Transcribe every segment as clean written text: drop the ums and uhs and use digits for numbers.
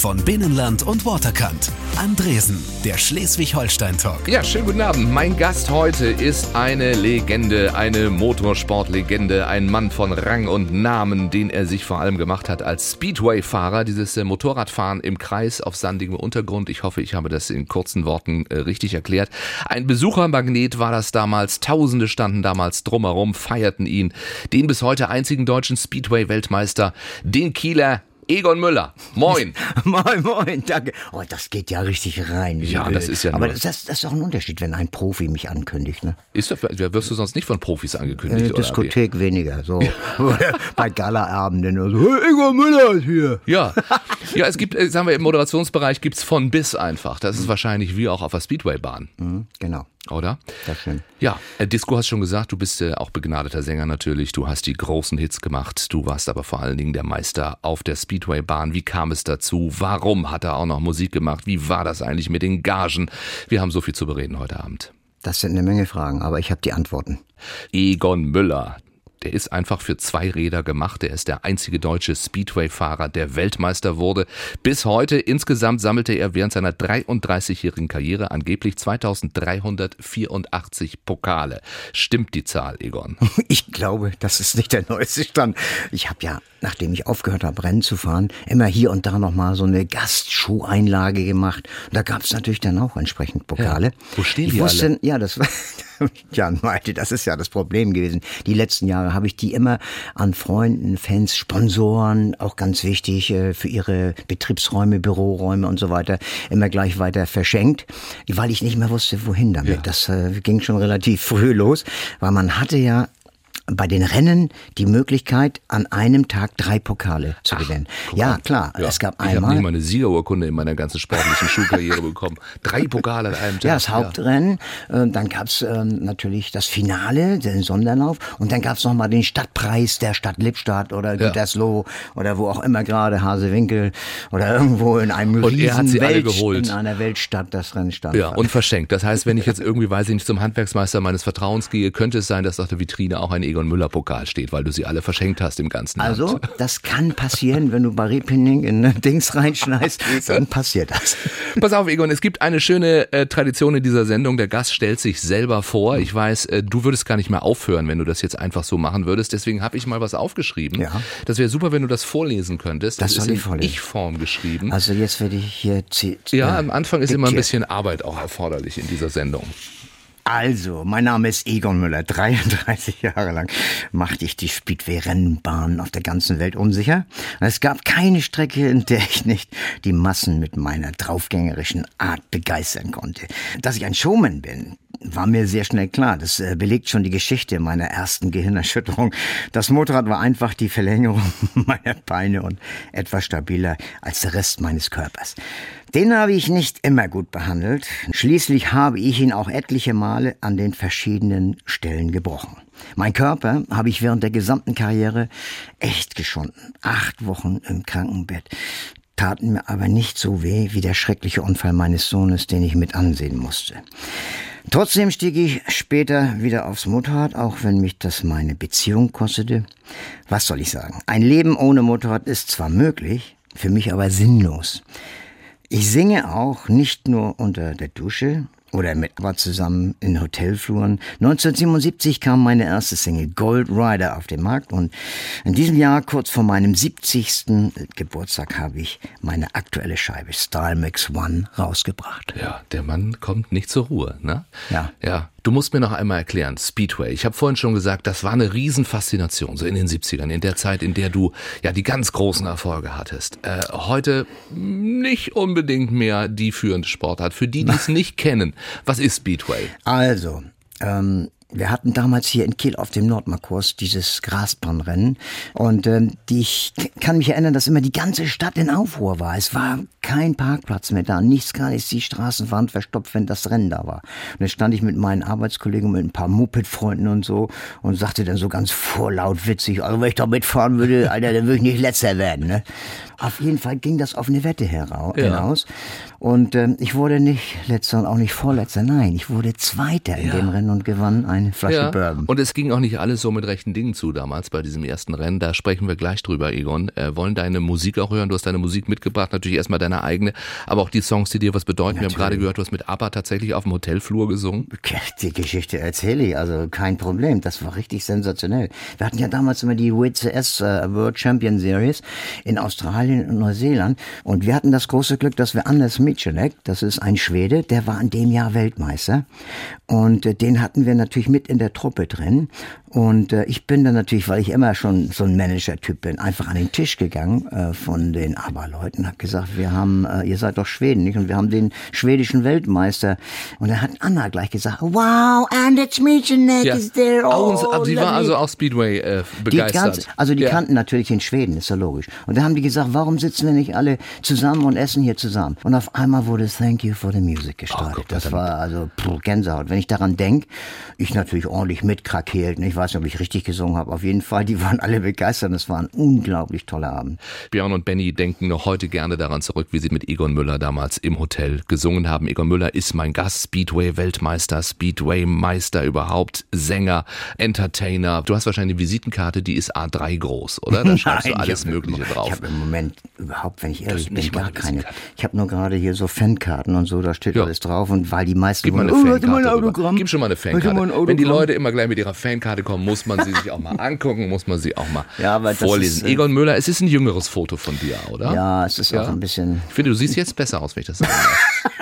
von Binnenland und Waterkant. Andresen, der Schleswig-Holstein-Talk. Ja, schönen guten Abend. Mein Gast heute ist eine Legende, eine Motorsportlegende, ein Mann von Rang und Namen, den er sich vor allem gemacht hat als Speedway-Fahrer. Dieses Motorradfahren im Kreis auf sandigem Untergrund. Ich hoffe, ich habe das in kurzen Worten richtig erklärt. Ein Besuchermagnet war das damals. Tausende standen damals drumherum, feierten ihn. Den bis heute einzigen deutschen Speedway-Weltmeister, den Kieler Egon Müller. Moin. Moin, danke. Oh, das geht ja richtig rein. Ja, das ist ja aber nur... das ist doch ein Unterschied, wenn ein Profi mich ankündigt, ne? Wirst du sonst nicht von Profis angekündigt, oder? Diskothek weniger, so. Bei Galaabenden oder so. Hey, Egon Müller ist hier. Ja, es gibt, sagen wir, im Moderationsbereich gibt's von bis einfach. Das ist wahrscheinlich wie auch auf der Speedwaybahn. Genau. Oder? Das stimmt. Ja, Disco hast schon gesagt, du bist auch begnadeter Sänger natürlich. Du hast die großen Hits gemacht. Du warst aber vor allen Dingen der Meister auf der Speedwaybahn. Wie kam es dazu? Warum hat er auch noch Musik gemacht? Wie war das eigentlich mit den Gagen? Wir haben so viel zu bereden heute Abend. Das sind eine Menge Fragen, aber ich habe die Antworten. Egon Müller. Der ist einfach für zwei Räder gemacht. Der ist der einzige deutsche Speedway-Fahrer, der Weltmeister wurde. Bis heute. Insgesamt sammelte er während seiner 33-jährigen Karriere angeblich 2384 Pokale. Stimmt die Zahl, Egon? Ich glaube, das ist nicht der neueste Stand. Ich habe ja, nachdem ich aufgehört habe, Rennen zu fahren, immer hier und da nochmal so eine Gastschuheinlage gemacht. Und da gab es natürlich dann auch entsprechend Pokale. Ja. Wo stehen die alle? Ja, das war... Jan meinte, das ist ja das Problem gewesen. Die letzten Jahre habe ich die immer an Freunden, Fans, Sponsoren, auch ganz wichtig für ihre Betriebsräume, Büroräume und so weiter, immer gleich weiter verschenkt, weil ich nicht mehr wusste, wohin damit. Ja. Das ging schon relativ früh los, weil man hatte ja bei den Rennen die Möglichkeit, an einem Tag 3 Pokale zu gewinnen. Ja, klar. Ja. Es gab einmal... Ich habe nicht mal eine Siegerurkunde in meiner ganzen sportlichen Schulkarriere bekommen. 3 Pokale an einem Tag. Ja, das Hauptrennen. Dann gab's natürlich das Finale, den Sonderlauf. Und dann gab's noch mal den Stadtpreis der Stadt Lippstadt oder Gütersloh oder wo auch immer gerade, Hasewinkel oder irgendwo in einem in einer Weltstadt das Rennen stand. Ja, und verschenkt. Das heißt, wenn ich jetzt irgendwie, weiß ich nicht, zum Handwerksmeister meines Vertrauens gehe, könnte es sein, dass auf der Vitrine auch ein Egon Müller Pokal steht, weil du sie alle verschenkt hast im ganzen Land. Also, das kann passieren, wenn du bei Repining in Dings reinschneidest, dann passiert das. Pass auf, Egon, es gibt eine schöne Tradition in dieser Sendung. Der Gast stellt sich selber vor. Ich weiß, du würdest gar nicht mehr aufhören, wenn du das jetzt einfach so machen würdest. Deswegen habe ich mal was aufgeschrieben. Ja. Das wäre super, wenn du das vorlesen könntest. Das ist in Ich-Form geschrieben. Also jetzt werde ich hier... Ja, am Anfang ist immer ein bisschen Arbeit auch erforderlich in dieser Sendung. Also, mein Name ist Egon Müller. 33 Jahre lang machte ich die Speedway-Rennbahnen auf der ganzen Welt unsicher. Es gab keine Strecke, in der ich nicht die Massen mit meiner draufgängerischen Art begeistern konnte. Dass ich ein Showman bin, war mir sehr schnell klar. Das belegt schon die Geschichte meiner ersten Gehirnerschütterung. Das Motorrad war einfach die Verlängerung meiner Beine und etwas stabiler als der Rest meines Körpers. Den habe ich nicht immer gut behandelt. Schließlich habe ich ihn auch etliche Male an den verschiedenen Stellen gebrochen. Mein Körper habe ich während der gesamten Karriere echt geschunden. 8 Wochen im Krankenbett. Taten mir aber nicht so weh wie der schreckliche Unfall meines Sohnes, den ich mit ansehen musste. Trotzdem stieg ich später wieder aufs Motorrad, auch wenn mich das meine Beziehung kostete. Was soll ich sagen? Ein Leben ohne Motorrad ist zwar möglich, für mich aber sinnlos. Ich singe auch nicht nur unter der Dusche oder mit aber zusammen in Hotelfluren. 1977 kam meine erste Single Gold Rider auf den Markt und in diesem Jahr, kurz vor meinem 70. Geburtstag, habe ich meine aktuelle Scheibe Style Mix One rausgebracht. Ja, der Mann kommt nicht zur Ruhe, ne? Ja. Ja. Du musst mir noch einmal erklären, Speedway. Ich habe vorhin schon gesagt, das war eine Riesenfaszination, so in den 70ern, in der Zeit, in der du ja die ganz großen Erfolge hattest. Heute nicht unbedingt mehr die führende Sportart. Für die, die es nicht kennen, was ist Speedway? Also, wir hatten damals hier in Kiel auf dem Nordmarkurs dieses Grasbahnrennen und ich kann mich erinnern, dass immer die ganze Stadt in Aufruhr war. Es war kein Parkplatz mehr da, nichts, gar nichts. Die Straßen waren verstopft, wenn das Rennen da war. Und dann stand ich mit meinen Arbeitskollegen und mit ein paar Moped-Freunden und so und sagte dann so ganz vorlaut witzig, also wenn ich da mitfahren würde, Alter, dann würde ich nicht Letzter werden, ne? Auf jeden Fall ging das auf eine Wette hinaus. Und ich wurde nicht Letzter und auch nicht Vorletzter. Nein, ich wurde Zweiter in dem Rennen und gewann eine Flasche Bourbon. Und es ging auch nicht alles so mit rechten Dingen zu damals bei diesem ersten Rennen. Da sprechen wir gleich drüber, Egon. Wollen deine Musik auch hören? Du hast deine Musik mitgebracht. Natürlich erstmal dein deine eigene, aber auch die Songs, die dir was bedeuten. Natürlich. Wir haben gerade gehört, du hast mit ABBA tatsächlich auf dem Hotelflur gesungen. Die Geschichte erzähle ich, also kein Problem. Das war richtig sensationell. Wir hatten ja damals immer die WCS World Champion Series in Australien und Neuseeland und wir hatten das große Glück, dass wir Anders Michanek, das ist ein Schwede, der war in dem Jahr Weltmeister und den hatten wir natürlich mit in der Truppe drin. Und ich bin dann natürlich, weil ich immer schon so ein Manager-Typ bin, einfach an den Tisch gegangen von den ABBA-Leuten, habe gesagt, wir haben, ihr seid doch Schweden, nicht? Und wir haben den schwedischen Weltmeister. Und dann hat Anna gleich gesagt, wow, Anders Michanek is there. Oh, die war also auch Speedway begeistert. Die kannten natürlich den Schweden, ist ja logisch. Und da haben die gesagt, warum sitzen wir nicht alle zusammen und essen hier zusammen? Und auf einmal wurde Thank You for the Music gestartet. Das war also Gänsehaut. Wenn ich daran denke, ich natürlich ordentlich mitkrakeelt, nicht? Ich weiß nicht, ob ich richtig gesungen habe. Auf jeden Fall, die waren alle begeistert. Es war ein unglaublich toller Abend. Björn und Benny denken noch heute gerne daran zurück, wie sie mit Egon Müller damals im Hotel gesungen haben. Egon Müller ist mein Gast, Speedway-Weltmeister, Speedway-Meister überhaupt, Sänger, Entertainer. Du hast wahrscheinlich eine Visitenkarte, die ist A3 groß, oder? Da schreibst du alles Mögliche drauf. Ich habe im Moment überhaupt, wenn ich ehrlich bin, gar keine. Ich habe nur gerade hier so Fankarten und so, da steht alles drauf. Und weil die meisten Gib mal eine Fankarte. Gib schon mal eine Fankarte. Wenn die Leute immer gleich mit ihrer Fankarte kommen, muss man sie sich auch mal angucken, muss man sie auch mal vorlesen. Egon Müller, es ist ein jüngeres Foto von dir, oder? Ja, es ist auch ein bisschen... Ich finde, du siehst jetzt besser aus, wenn ich das sagen darf.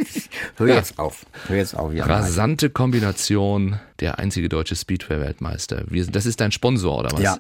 Hör jetzt auf. Ja, rasante Kombination, der einzige deutsche Speedway-Weltmeister. Das ist dein Sponsor, oder was?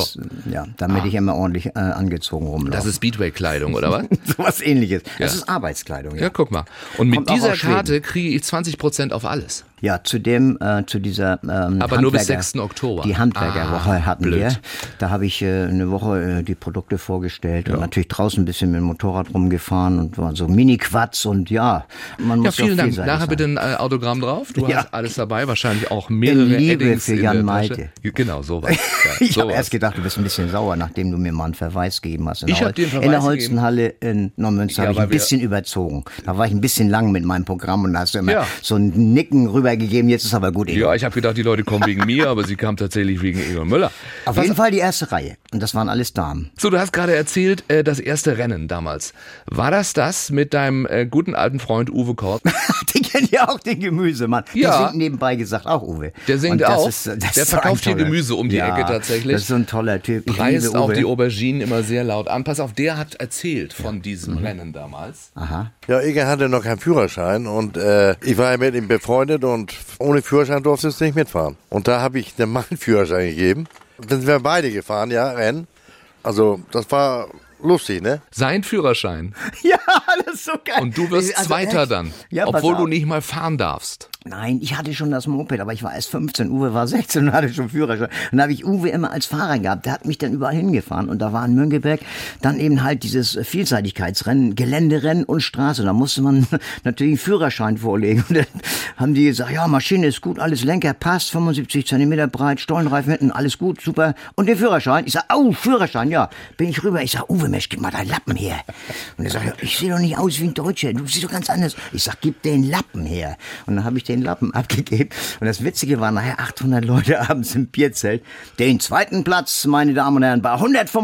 Ja, damit ich immer ordentlich angezogen rumlaufe. Das ist Speedway-Kleidung, oder was? Sowas Ähnliches. Das ist Arbeitskleidung, ja. Ja, guck mal. Und mit dieser Karte kriege ich 20% auf alles. Ja, zu dieser aber nur bis 6. Oktober. Die Handwerkerwoche hatten wir. Da habe ich eine Woche die Produkte vorgestellt und natürlich draußen ein bisschen mit dem Motorrad rumgefahren und war so Mini-Quads und man muss vielen Dank. Nachher bitte ein Autogramm drauf. Du hast alles dabei, wahrscheinlich auch mehrere Eddings für Jan Malte. Genau, sowas. Ich habe erst gedacht, du bist ein bisschen sauer, nachdem du mir mal einen Verweis gegeben hast. Ich habe dir einen Verweis in der Holstenhalle in Neumünster habe ich ein bisschen überzogen. Da war ich ein bisschen lang mit meinem Programm und da hast du immer so ein Nicken rübergegeben. Jetzt ist aber gut, Egon. Ja, ich habe gedacht, die Leute kommen wegen mir, aber sie kamen tatsächlich wegen Egon Müller. Auf jeden Fall die erste Reihe. Und das waren alles Damen. So, du hast gerade erzählt, das erste Rennen damals. War das mit deinem guten alten Freund Uwe Kort? Den kennt ja auch den Gemüsemann. Ja. Der singt nebenbei gesagt auch, Uwe. Der singt auch. Der verkauft hier Gemüse um die Ecke tatsächlich. Das ist so ein toller Typ. Preist auch die Auberginen immer sehr laut an. Pass auf, der hat erzählt von diesem Rennen damals. Aha. Ja, Egon hatte noch keinen Führerschein und ich war ja mit ihm befreundet und ohne Führerschein durfte ich nicht mitfahren. Und da habe ich dem Mann einen Führerschein gegeben. Dann sind wir beide gefahren, Rennen. Also das war lustig, ne? Sein Führerschein. Ja, das ist so geil. Und du wirst Zweiter dann, obwohl du nicht mal fahren darfst. Nein, ich hatte schon das Moped, aber ich war erst 15, Uwe war 16 und hatte schon Führerschein. Und da habe ich Uwe immer als Fahrer gehabt, der hat mich dann überall hingefahren. Und da war in Mönckeberg dann eben halt dieses Vielseitigkeitsrennen, Geländerennen und Straße. Da musste man natürlich einen Führerschein vorlegen. Und dann haben die gesagt, ja, Maschine ist gut, alles Lenker passt, 75 Zentimeter breit, Stollenreifen hinten, alles gut, super. Und den Führerschein? Ich sag, Führerschein, ja. Bin ich rüber, ich sag, Uwe, Mensch, gib mal deinen Lappen her. Und er sagt, ich sehe doch nicht aus wie ein Deutscher, du siehst doch ganz anders. Ich sag, gib den Lappen her. Und dann habe ich den Lappen abgegeben. Und das Witzige war, nachher 800 Leute abends im Bierzelt. Den zweiten Platz, meine Damen und Herren, bei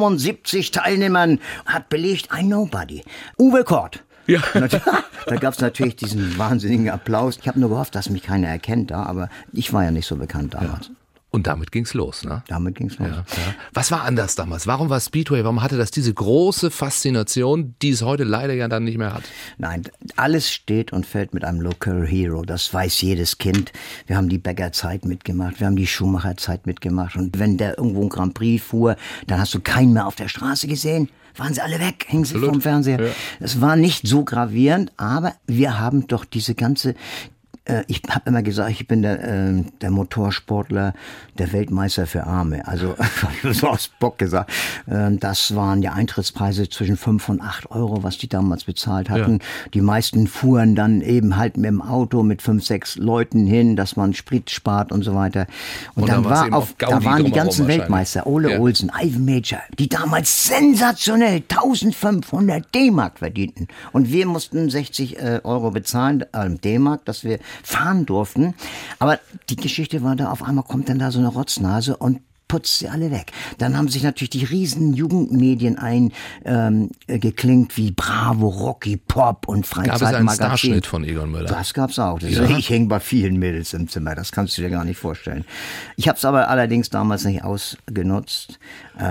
175 Teilnehmern hat belegt ein Nobody. Uwe Kort. Ja. Da gab es natürlich diesen wahnsinnigen Applaus. Ich habe nur gehofft, dass mich keiner erkennt da, aber ich war ja nicht so bekannt damals. Ja. Und damit ging's los, ne? Damit ging's los. Ja. Was war anders damals? Warum war Speedway, warum hatte das diese große Faszination, die es heute leider ja dann nicht mehr hat? Nein, alles steht und fällt mit einem Local Hero. Das weiß jedes Kind. Wir haben die Bäckerzeit mitgemacht, wir haben die Schumacherzeit mitgemacht. Und wenn der irgendwo ein Grand Prix fuhr, dann hast du keinen mehr auf der Straße gesehen. Waren sie alle weg, hingen sie vom Fernseher. Ja. Es war nicht so gravierend, aber wir haben doch diese ganze... Ich habe immer gesagt, ich bin der Motorsportler, der Weltmeister für Arme. Also, so aus Bock gesagt. Das waren ja Eintrittspreise zwischen 5 und 8 Euro, was die damals bezahlt hatten. Ja. Die meisten fuhren dann eben halt mit dem Auto mit 5, 6 Leuten hin, dass man Sprit spart und so weiter. Und dann da waren die ganzen Weltmeister, Ole Olsen, Ivan Major, die damals sensationell 1500 D-Mark verdienten. Und wir mussten 60 Euro bezahlen, D-Mark, dass wir fahren durften. Aber die Geschichte war da, auf einmal kommt dann da so eine Rotznase und putzt sie alle weg. Dann haben sich natürlich die riesen Jugendmedien eingeklinkt, wie Bravo, Rocky, Pop und Freizeitmagazin. Gab es einen Starschnitt von Egon Müller? Das gab's auch. Ich hänge bei vielen Mädels im Zimmer, das kannst du dir gar nicht vorstellen. Ich habe es aber allerdings damals nicht ausgenutzt.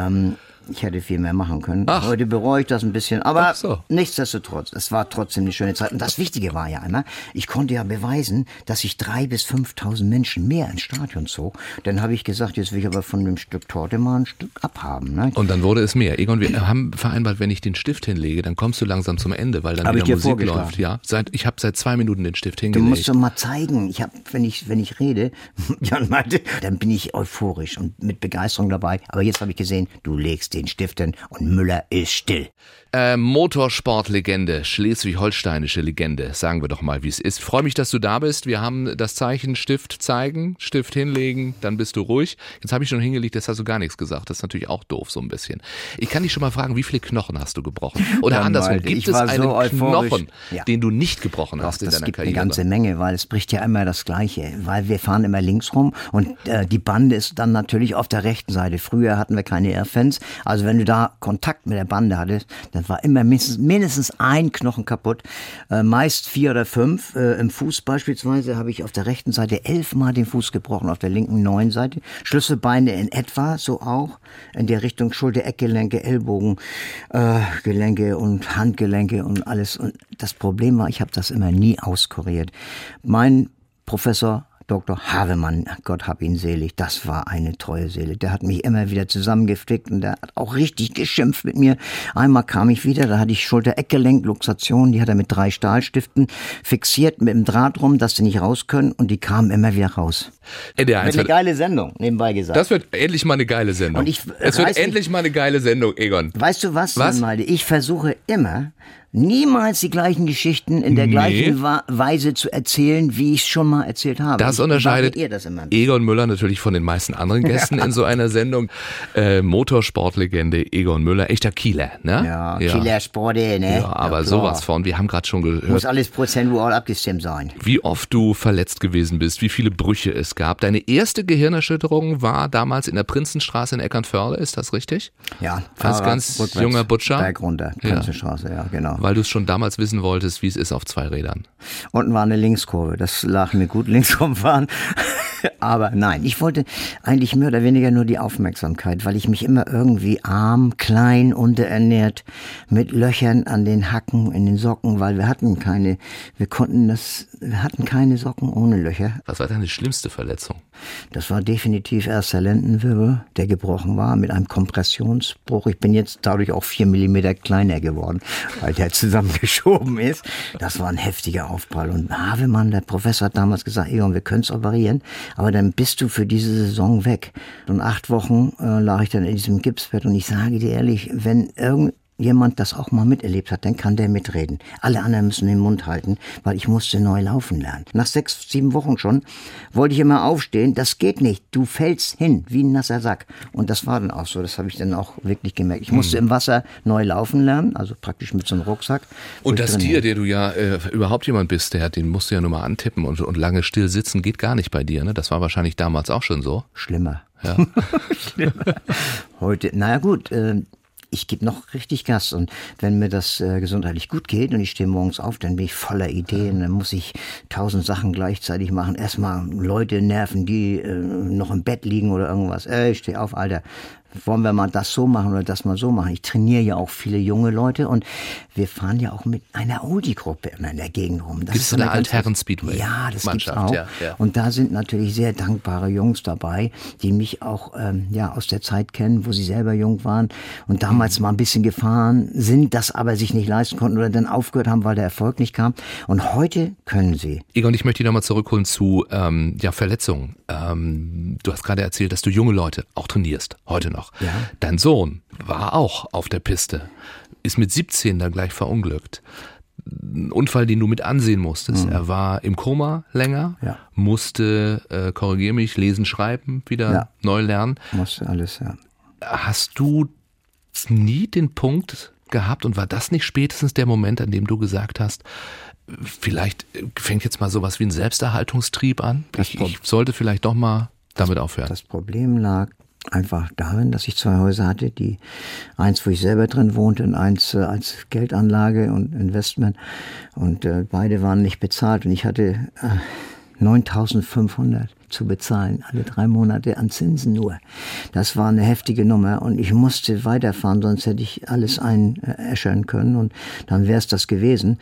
Ich hätte viel mehr machen können. Heute bereue ich das ein bisschen. Aber nichtsdestotrotz, es war trotzdem eine schöne Zeit. Und das Wichtige war ja einmal, ich konnte ja beweisen, dass ich 3.000 bis 5.000 Menschen mehr ins Stadion zog. Dann habe ich gesagt, jetzt will ich aber von dem Stück Torte mal ein Stück abhaben. Ne? Und dann wurde es mehr. Egon, wir haben vereinbart, wenn ich den Stift hinlege, dann kommst du langsam zum Ende, weil dann wieder Musik läuft. Ja, ich habe seit 2 Minuten den Stift hingelegt. Du musst doch mal zeigen. Wenn ich rede, Jan meinte, dann bin ich euphorisch und mit Begeisterung dabei. Aber jetzt habe ich gesehen, du legst den Stift hin und Müller ist still. Motorsportlegende, schleswig-holsteinische Legende, sagen wir doch mal, wie es ist. Freue mich, dass du da bist. Wir haben das Zeichen Stift zeigen, Stift hinlegen, dann bist du ruhig. Jetzt habe ich schon hingelegt, jetzt hast du gar nichts gesagt. Das ist natürlich auch doof, so ein bisschen. Ich kann dich schon mal fragen, wie viele Knochen hast du gebrochen? Oder andersrum, gibt es einen Knochen, den du nicht gebrochen hast in deiner Karriere? Das gibt eine ganze Menge, weil es bricht ja immer das Gleiche. Weil wir fahren immer links rum und die Bande ist dann natürlich auf der rechten Seite. Früher hatten wir keine Airfans. Also wenn du da Kontakt mit der Bande hattest, dann war immer mindestens ein Knochen kaputt, meist 4 oder 5. Im Fuß beispielsweise habe ich auf der rechten Seite 11 Mal den Fuß gebrochen, auf der linken 9 Seite. Schlüsselbeine in etwa, so auch. In der Richtung Schulter-Eckgelenke, Ellbogen, Gelenke und Handgelenke und alles. Und das Problem war, ich habe das immer nie auskuriert. Mein Professor Dr. Havemann, Gott hab ihn selig, das war eine treue Seele. Der hat mich immer wieder zusammengeflickt und der hat auch richtig geschimpft mit mir. Einmal kam ich wieder, da hatte ich Schulter-Eckgelenk-Luxation, die hat er mit 3 Stahlstiften fixiert mit dem Draht rum, dass die nicht raus können und die kamen immer wieder raus. NDR1 eine geile Sendung, nebenbei gesagt. Das wird endlich mal eine geile Sendung. Es wird endlich mal eine geile Sendung, Egon. Weißt du was? Malte? Ich versuche immer, niemals die gleichen Geschichten in der gleichen Weise zu erzählen, wie ich es schon mal erzählt habe. Das unterscheidet Egon Müller natürlich von den meisten anderen Gästen in so einer Sendung. Motorsportlegende Egon Müller, echter Kieler, ne? Ja. Kieler Sporte, ne? Ja, aber sowas von, wir haben gerade schon gehört. Muss alles prozentual abgestimmt sein. Wie oft du verletzt gewesen bist, wie viele Brüche es gab. Deine erste Gehirnerschütterung war damals in der Prinzenstraße in Eckernförde, ist das richtig? Ja. Als ganz junger Butcher? Berg runter, Prinzenstraße, ja, genau. Weil du es schon damals wissen wolltest, wie es ist auf 2 Rädern. Unten war eine Linkskurve, das lag mir gut, links rumfahren. Aber nein, ich wollte eigentlich mehr oder weniger nur die Aufmerksamkeit, weil ich mich immer irgendwie arm, klein, unterernährt, mit Löchern an den Hacken, in den Socken, weil wir hatten keine Socken ohne Löcher. Was war deine schlimmste Verletzung? Das war definitiv erst der Lendenwirbel, der gebrochen war mit einem Kompressionsbruch. Ich bin jetzt dadurch auch 4 Millimeter kleiner geworden, weil der zusammengeschoben ist. Das war ein heftiger Aufprall. Und Havemann, der Professor, hat damals gesagt, Egon, wir können es operieren, aber dann bist du für diese Saison weg. Und 8 Wochen lag ich dann in diesem Gipsbett und ich sage dir ehrlich, wenn irgendjemand das auch mal miterlebt hat, dann kann der mitreden. Alle anderen müssen den Mund halten, weil ich musste neu laufen lernen. Nach 6, 7 Wochen schon wollte ich immer aufstehen. Das geht nicht. Du fällst hin wie ein nasser Sack. Und das war dann auch so. Das habe ich dann auch wirklich gemerkt. Ich musste im Wasser neu laufen lernen, also praktisch mit so einem Rucksack. Und das Tier, der du ja überhaupt jemand bist, den musst du ja nur mal antippen und lange still sitzen geht gar nicht bei dir. Ne? Das war wahrscheinlich damals auch schon so. Schlimmer. Ja. Schlimmer. Heute, naja gut, ich gebe noch richtig Gas und wenn mir das gesundheitlich gut geht und ich stehe morgens auf, dann bin ich voller Ideen, dann muss ich 1000 Sachen gleichzeitig machen. Erstmal Leute nerven, die noch im Bett liegen oder irgendwas. Ich stehe auf, Alter. Wollen wir mal das so machen oder das mal so machen? Ich trainiere ja auch viele junge Leute und wir fahren ja auch mit einer Oldie-Gruppe immer in der Gegend rum. Gibt es eine Altherren-Speedway? Ja, das gibt's auch. Ja. Und da sind natürlich sehr dankbare Jungs dabei, die mich auch aus der Zeit kennen, wo sie selber jung waren und damals mal ein bisschen gefahren sind, das aber sich nicht leisten konnten oder dann aufgehört haben, weil der Erfolg nicht kam. Und heute können sie. Egon, ich möchte dich nochmal zurückholen zu Verletzungen. Du hast gerade erzählt, dass du junge Leute auch trainierst, heute noch. Ja. Dein Sohn war auch auf der Piste, ist mit 17 dann gleich verunglückt. Ein Unfall, den du mit ansehen musstest. Er war im Koma länger, musste, korrigier mich, lesen, schreiben, wieder neu lernen. Musste alles, ja. Hast du nie den Punkt gehabt und war das nicht spätestens der Moment, an dem du gesagt hast, vielleicht fängt jetzt mal sowas wie ein Selbsterhaltungstrieb an? Ich sollte vielleicht doch mal damit aufhören. Das Problem lag einfach darin, dass ich 2 Häuser hatte, eins, wo ich selber drin wohnte und eins als Geldanlage und Investment. Und beide waren nicht bezahlt und ich hatte 9.500 zu bezahlen, alle 3 Monate an Zinsen nur. Das war eine heftige Nummer und ich musste weiterfahren, sonst hätte ich alles einäschern können und dann wäre es das gewesen.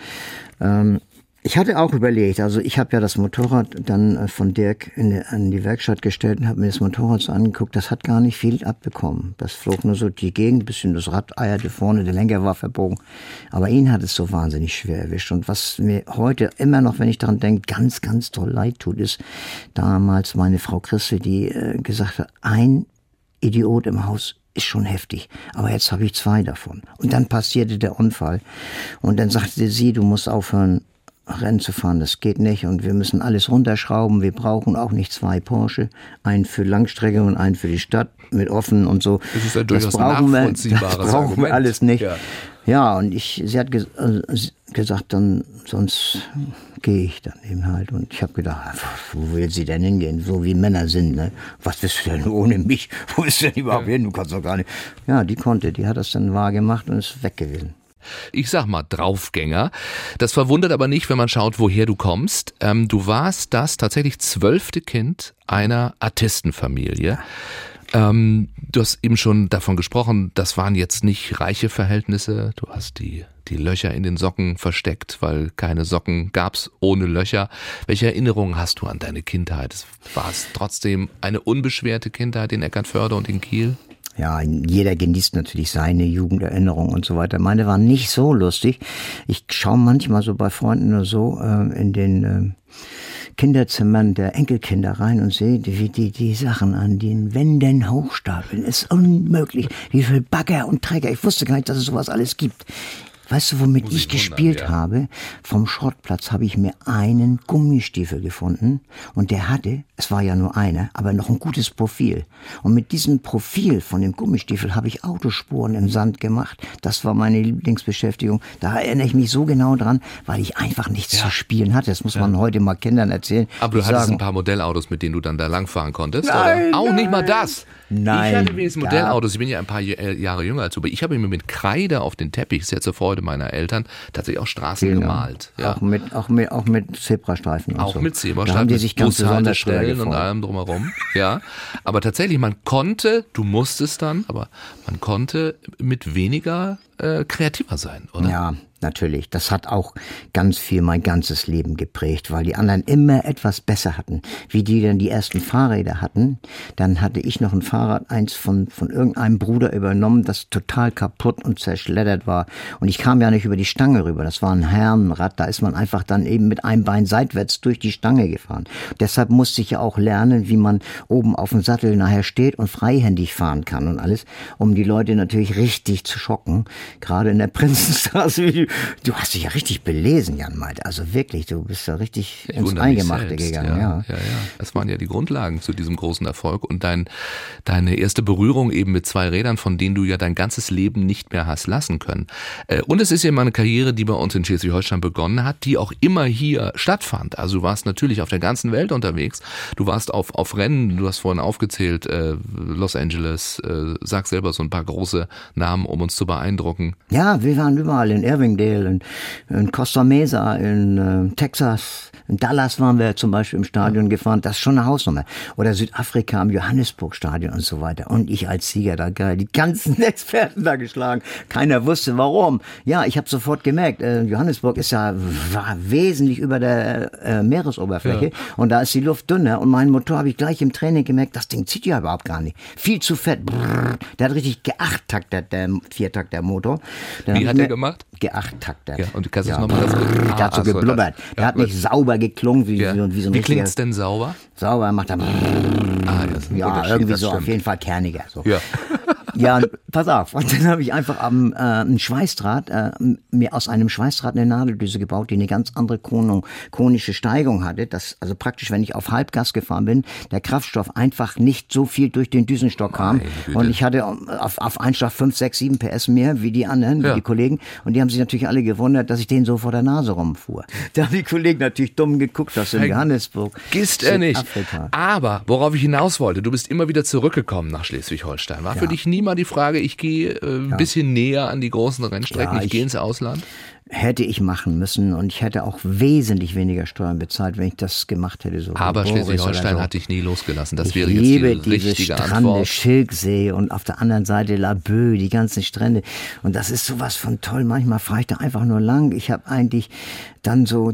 Ich hatte auch überlegt, also ich habe ja das Motorrad dann von Dirk in die Werkstatt gestellt und habe mir das Motorrad so angeguckt, das hat gar nicht viel abbekommen. Das flog nur so die Gegend, ein bisschen das Rad eierte vorne, der Lenker war verbogen. Aber ihn hat es so wahnsinnig schwer erwischt. Und was mir heute immer noch, wenn ich daran denke, ganz, ganz toll leid tut, ist damals meine Frau Christe, die gesagt hat, ein Idiot im Haus ist schon heftig, aber jetzt habe ich 2 davon. Und dann passierte der Unfall und dann sagte sie, du musst aufhören, Rennen zu fahren, das geht nicht und wir müssen alles runterschrauben, wir brauchen auch nicht 2 Porsche, einen für Langstrecke und einen für die Stadt mit offen und so. Das ist ja durchaus nachvollziehbares Das brauchen wir alles nicht. Ja, und sie hat gesagt, dann sonst gehe ich dann eben halt und ich habe gedacht, wo will sie denn hingehen, so wie Männer sind, ne? Was bist du denn ohne mich, wo bist du denn überhaupt hin, du kannst doch gar nicht. Ja, die hat das dann wahr gemacht und ist weg gewesen. Ich sag mal Draufgänger. Das verwundert aber nicht, wenn man schaut, woher du kommst. Du warst das tatsächlich 12. Kind einer Artistenfamilie. Du hast eben schon davon gesprochen, das waren jetzt nicht reiche Verhältnisse. Du hast die Löcher in den Socken versteckt, weil keine Socken gab's ohne Löcher. Welche Erinnerungen hast du an deine Kindheit? War es trotzdem eine unbeschwerte Kindheit in Eckernförde und in Kiel? Ja, jeder genießt natürlich seine Jugenderinnerung und so weiter. Meine waren nicht so lustig. Ich schaue manchmal so bei Freunden oder so in den Kinderzimmern der Enkelkinder rein und sehe, wie die Sachen an den Wänden hochstapeln. Ist unmöglich. Wie viel Bagger und Träger. Ich wusste gar nicht, dass es sowas alles gibt. Weißt du, womit ich gespielt habe? Vom Schrottplatz habe ich mir einen Gummistiefel gefunden und der hatte, es war ja nur einer, aber noch ein gutes Profil. Und mit diesem Profil von dem Gummistiefel habe ich Autospuren im Sand gemacht. Das war meine Lieblingsbeschäftigung. Da erinnere ich mich so genau dran, weil ich einfach nichts zu spielen hatte. Das muss man heute mal Kindern erzählen. Aber du hattest ein paar Modellautos, mit denen du dann da langfahren konntest? Nein, oder? Auch nicht mal das? Nein. Ich hatte wenigstens Modellautos. Ich bin ja ein paar Jahre jünger als du. Aber ich habe mir mit Kreide auf den Teppich, ist ja zur Freude meiner Eltern, tatsächlich auch Straßen gemalt. Ja. Auch mit Zebrastreifen und auch so. Mit Zebrastreifen, da haben die sich ganz besonders Stellen und allem drumherum. Ja, aber tatsächlich, du musstest dann, aber man konnte mit weniger kreativer sein, oder? Ja, natürlich. Das hat auch ganz viel mein ganzes Leben geprägt, weil die anderen immer etwas besser hatten. Wie die dann die ersten Fahrräder hatten, dann hatte ich noch ein Fahrrad, eins von irgendeinem Bruder übernommen, das total kaputt und zerschleddert war. Und ich kam ja nicht über die Stange rüber. Das war ein Herrenrad, da ist man einfach dann eben mit einem Bein seitwärts durch die Stange gefahren. Deshalb musste ich ja auch lernen, wie man oben auf dem Sattel nachher steht und freihändig fahren kann und alles, um die Leute natürlich richtig zu schocken. Gerade in der Prinzenstraße, du hast dich ja richtig belesen, Jan Malte. Also wirklich, du bist ja richtig ins Eingemachte gegangen. Ja. Das waren ja die Grundlagen zu diesem großen Erfolg und deine erste Berührung eben mit 2 Rädern, von denen du ja dein ganzes Leben nicht mehr hast lassen können. Und es ist ja immer eine Karriere, die bei uns in Schleswig-Holstein begonnen hat, die auch immer hier stattfand. Also du warst natürlich auf der ganzen Welt unterwegs. Du warst auf Rennen, du hast vorhin aufgezählt, Los Angeles, sag selber so ein paar große Namen, um uns zu beeindrucken. Ja, wir waren überall, in Irvingdale, in Costa Mesa, in Texas, in Dallas waren wir zum Beispiel im Stadion gefahren. Das ist schon eine Hausnummer. Oder Südafrika am Johannesburg-Stadion und so weiter. Und ich als Sieger da geil, die ganzen Experten da geschlagen. Keiner wusste warum. Ja, ich habe sofort gemerkt, Johannesburg war wesentlich über der Meeresoberfläche und da ist die Luft dünner. Und mein Motor habe ich gleich im Training gemerkt, das Ding zieht ja überhaupt gar nicht. Viel zu fett. Brrr. Der hat richtig geachttaktert, der Viertakter Motor. Wie hat der gemacht? Geachttaktert. Ja, und du kannst es nochmal das. Der hat so geblubbert. Der hat nicht sauber geklungen, wie so ein richtiger. Wie klingt's denn sauber? Sauber macht er. Das ist ein ja, Unterschied, irgendwie das so stimmt. auf jeden Fall kerniger. So. Ja. Ja, pass auf. Und dann habe ich einfach ein Schweißdraht, mir aus einem Schweißdraht eine Nadeldüse gebaut, die eine ganz andere konische Steigung hatte. Also praktisch, wenn ich auf Halbgas gefahren bin, der Kraftstoff einfach nicht so viel durch den Düsenstock kam. Und ich hatte auf einen Schlag 5, 6, 7 PS mehr wie die anderen, wie die Kollegen. Und die haben sich natürlich alle gewundert, dass ich denen so vor der Nase rumfuhr. Da haben die Kollegen natürlich dumm geguckt, dass in Johannesburg. Gist er nicht. Afrika. Aber, worauf ich hinaus wollte, du bist immer wieder zurückgekommen nach Schleswig-Holstein. War für dich nie mal die Frage, ich gehe ein bisschen näher an die großen Rennstrecken, ich gehe ins Ausland? Hätte ich machen müssen und ich hätte auch wesentlich weniger Steuern bezahlt, wenn ich das gemacht hätte. So aber Schleswig-Holstein hat dich nie losgelassen. Das wäre jetzt die richtige Strände, Antwort. Schilksee und auf der anderen Seite Laboe, die ganzen Strände. Und das ist sowas von toll. Manchmal fahre ich da einfach nur lang. Ich habe eigentlich dann so,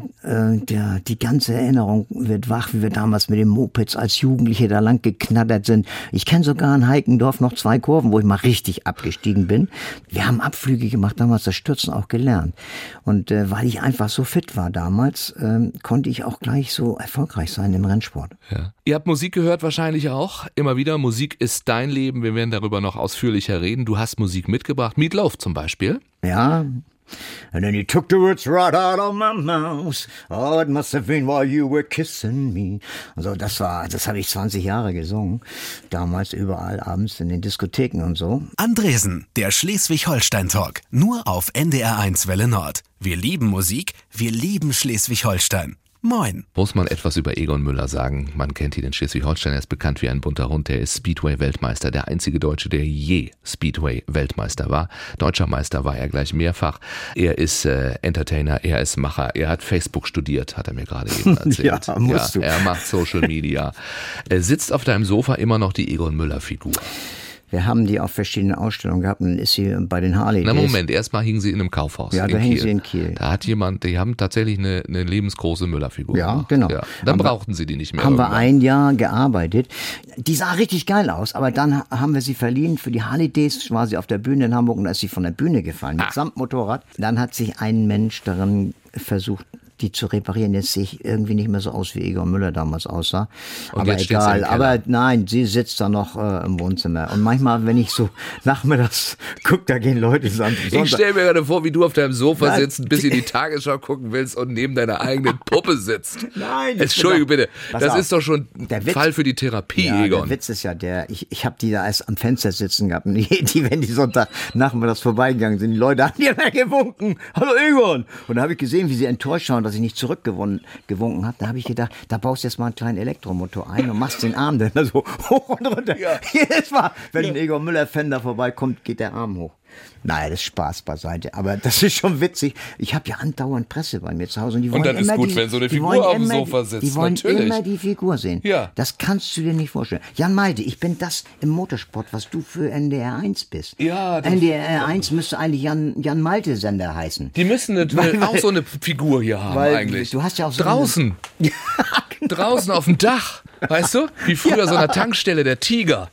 die ganze Erinnerung wird wach, wie wir damals mit den Mopeds als Jugendliche da lang geknattert sind. Ich kenne sogar in Heikendorf noch 2 Kurven, wo ich mal richtig abgestiegen bin. Wir haben Abflüge gemacht, damals das Stürzen auch gelernt. Und weil ich einfach so fit war damals, konnte ich auch gleich so erfolgreich sein im Rennsport. Ja. Ihr habt Musik gehört wahrscheinlich auch. Immer wieder, Musik ist dein Leben. Wir werden darüber noch ausführlicher reden. Du hast Musik mitgebracht. Meat Loaf zum Beispiel. Ja. And then you took the words right out of my mouth. Oh, it must have been while you were kissing me. Also das habe ich 20 Jahre gesungen. Damals überall abends in den Diskotheken und so. Andresen, der Schleswig-Holstein-Talk. Nur auf NDR1 Welle Nord. Wir lieben Musik, wir lieben Schleswig-Holstein. Moin. Muss man etwas über Egon Müller sagen. Man kennt ihn in Schleswig-Holstein, er ist bekannt wie ein bunter Hund. Er ist Speedway-Weltmeister, der einzige Deutsche, der je Speedway-Weltmeister war. Deutscher Meister war er gleich mehrfach. Er ist Entertainer, er ist Macher. Er hat Facebook studiert, hat er mir gerade eben erzählt. Ja, musst du. Er macht Social Media. Er sitzt auf deinem Sofa immer noch die Egon Müller-Figur. Wir haben die auf verschiedenen Ausstellungen gehabt und dann ist sie bei den Harley Days. Na Moment, erstmal hingen sie in einem Kaufhaus. Ja, da hingen sie in Kiel. Da hat jemand, die haben tatsächlich eine lebensgroße Müller-Figur gemacht. Genau. Ja, dann brauchten sie die nicht mehr. Haben wir ein Jahr gearbeitet. Die sah richtig geil aus, aber dann haben wir sie verliehen für die Harley Days, war sie auf der Bühne in Hamburg und da ist sie von der Bühne gefallen, mitsamt Motorrad. Dann hat sich ein Mensch daran versucht, die zu reparieren. Jetzt sehe ich irgendwie nicht mehr so aus, wie Egon Müller damals aussah. Und aber egal. Aber nein, sie sitzt da noch im Wohnzimmer. Und manchmal, wenn ich so nachmittags gucke, da gehen Leute zusammen. Ich stelle mir gerade vor, wie du auf deinem Sofa sitzt, ein bisschen die Tagesschau gucken willst und neben deiner eigenen Puppe sitzt. Nein. Entschuldige bitte. Das ist doch schon der ein Fall für die Therapie, ja, Egon. Der Witz ist ja ich habe die da erst am Fenster sitzen gehabt. Und wenn die Sonntag nachmittags vorbeigegangen sind, die Leute haben dir mehr gewunken. Hallo Egon. Und da habe ich gesehen, wie sie enttäuscht waren, dass ich nicht zurückgewunken habe. Da habe ich gedacht, da baust du jetzt mal einen kleinen Elektromotor ein und machst den Arm dann so hoch und runter. Ja. Jedes Mal, wenn ein Egon Müller-Fan da vorbeikommt, geht der Arm hoch. Nein, das ist Spaß beiseite. Aber das ist schon witzig. Ich habe ja andauernd Presse bei mir zu Hause. Und dann ist gut, wenn so eine Figur auf dem Sofa sitzt. Die wollen natürlich immer die Figur sehen. Ja. Das kannst du dir nicht vorstellen. Jan Malte, ich bin das im Motorsport, was du für NDR 1 bist. Ja. NDR 1 müsste eigentlich Jan Malte Sender heißen. Die müssen auch so eine Figur hier haben eigentlich. Du hast ja auch so draußen. Ja, genau. Draußen auf dem Dach. Weißt du? Wie früher so einer Tankstelle, der Tiger.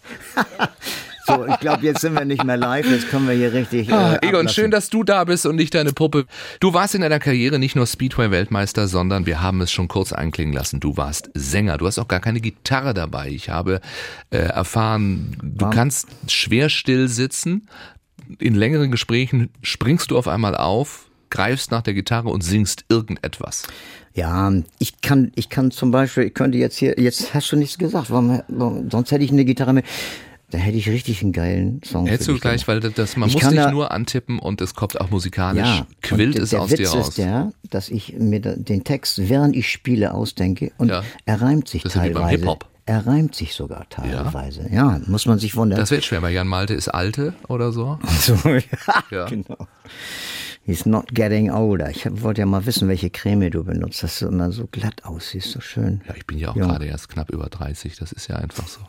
So, ich glaube, jetzt sind wir nicht mehr live, jetzt können wir hier richtig Egon, ablassen. schön, dass du da bist und nicht deine Puppe. Du warst in deiner Karriere nicht nur Speedway-Weltmeister, sondern wir haben es schon kurz einklingen lassen, du warst Sänger. Du hast auch gar keine Gitarre dabei. Ich habe erfahren, du kannst schwer still sitzen. In längeren Gesprächen springst du auf einmal auf, greifst nach der Gitarre und singst irgendetwas. Ja, ich kann zum Beispiel, ich könnte jetzt hast du nichts gesagt, warum, sonst hätte ich eine Gitarre mit. Da hätte ich richtig einen geilen Song. Hättest du gleich, weil man muss dich nur antippen und es kommt auch musikalisch, quillt es aus dir raus. Der Witz ist der, dass ich mir den Text, während ich spiele, ausdenke und er reimt sich das teilweise. Ist wie beim Hip-Hop. Er reimt sich sogar teilweise. Ja, muss man sich wundern. Das wird schwer, weil Jan Malte ist Alte oder so. So, ja, genau. He's not getting older. Ich wollte ja mal wissen, welche Creme du benutzt, dass du immer so glatt aussiehst, so schön. Ja, ich bin ja auch gerade erst knapp über 30, das ist ja einfach so.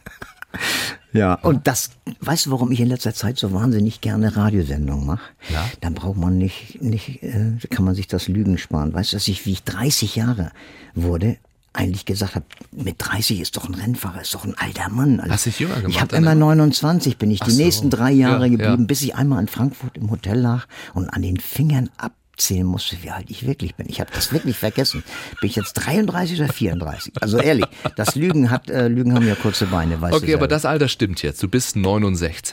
Ja, und weißt du, warum ich in letzter Zeit so wahnsinnig gerne Radiosendungen mache? Ja. Dann braucht man kann man sich das Lügen sparen. Weißt du, wie ich 30 Jahre wurde, eigentlich gesagt habe, mit 30 ist doch ein Rennfahrer, ist doch ein alter Mann. Also, hast dich jünger gemacht? Ich habe immer 29, bin ich die nächsten 3 Jahre geblieben, bis ich einmal in Frankfurt im Hotel lag und an den Fingern abzählen musste, wie alt ich wirklich bin. Ich habe das wirklich vergessen. Bin ich jetzt 33 oder 34? Also ehrlich, Lügen haben ja kurze Beine, weißt du. Okay, aber das Alter stimmt jetzt. Du bist 69.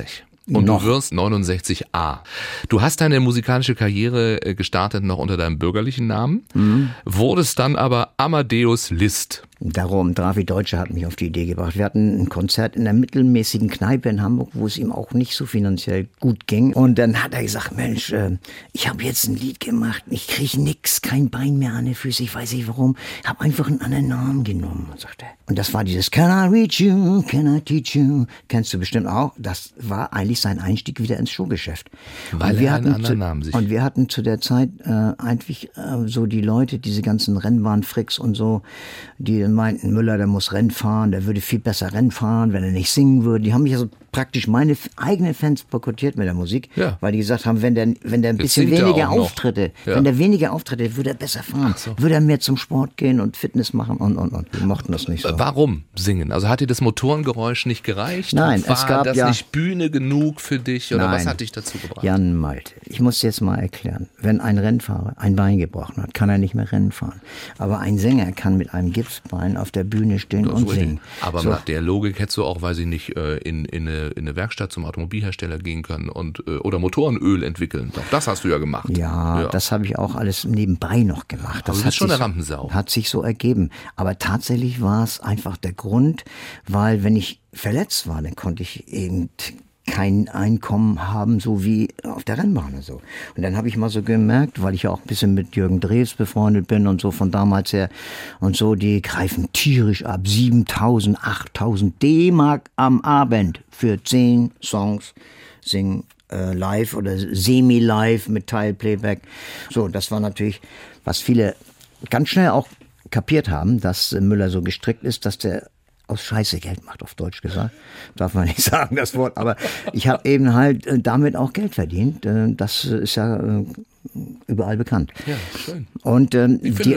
Und Noch. du wirst 69a. Du hast deine musikalische Karriere gestartet noch unter deinem bürgerlichen Namen, wurdest dann aber Amadeus Liszt. Darum, Dravi Deutsche hat mich auf die Idee gebracht. Wir hatten ein Konzert in einer mittelmäßigen Kneipe in Hamburg, wo es ihm auch nicht so finanziell gut ging. Und dann hat er gesagt, Mensch, ich habe jetzt ein Lied gemacht, ich kriege nix, kein Bein mehr an den Füßen, ich weiß nicht warum. Ich habe einfach einen anderen Namen genommen, sagt er. Und das war dieses Can I reach you, can I teach you? Kennst du bestimmt auch. Das war eigentlich sein Einstieg wieder ins Showgeschäft. Weil er einen anderen Namen sich... Und wir hatten zu der Zeit eigentlich so die Leute, diese ganzen Rennbahnfricks und so, die meinten, Müller, der muss Rennen fahren, der würde viel besser Rennen fahren, wenn er nicht singen würde. Die haben mich also praktisch meine eigenen Fans boykottiert mit der Musik, weil die gesagt haben, wenn der ein bisschen weniger Auftritte, wenn der weniger Auftritte, würde er besser fahren, würde er mehr zum Sport gehen und Fitness machen und. Die mochten das nicht so. Warum singen? Also hat dir das Motorengeräusch nicht gereicht? Nein, war es gab das nicht Bühne genug für dich oder was hat dich dazu gebracht? Jan Malte, ich muss jetzt mal erklären, wenn ein Rennfahrer ein Bein gebrochen hat, kann er nicht mehr Rennen fahren. Aber ein Sänger kann mit einem Gipsbein auf der Bühne stehen und singen. Aber nach der Logik hättest du auch, weiß ich nicht, in eine Werkstatt zum Automobilhersteller gehen können und oder Motorenöl entwickeln. Auch das hast du ja gemacht. Ja, das habe ich auch alles nebenbei noch gemacht. Das du bist schon eine Rampensau. Hat sich so ergeben. Aber tatsächlich war es einfach der Grund, weil wenn ich verletzt war, dann konnte ich eben kein Einkommen haben, so wie auf der Rennbahn und so. Und dann habe ich mal so gemerkt, weil ich ja auch ein bisschen mit Jürgen Drews befreundet bin und so von damals her und so, die greifen tierisch ab. 7.000, 8.000 D-Mark am Abend für 10 Songs singen live oder semi-live mit Teilplayback. So, das war natürlich, was viele ganz schnell auch kapiert haben, dass Müller so gestrickt ist, dass der aus Scheiße Geld macht, auf Deutsch gesagt. Darf man nicht sagen, das Wort. Aber ich habe eben halt damit auch Geld verdient. Das ist ja überall bekannt. Ja, schön. Und die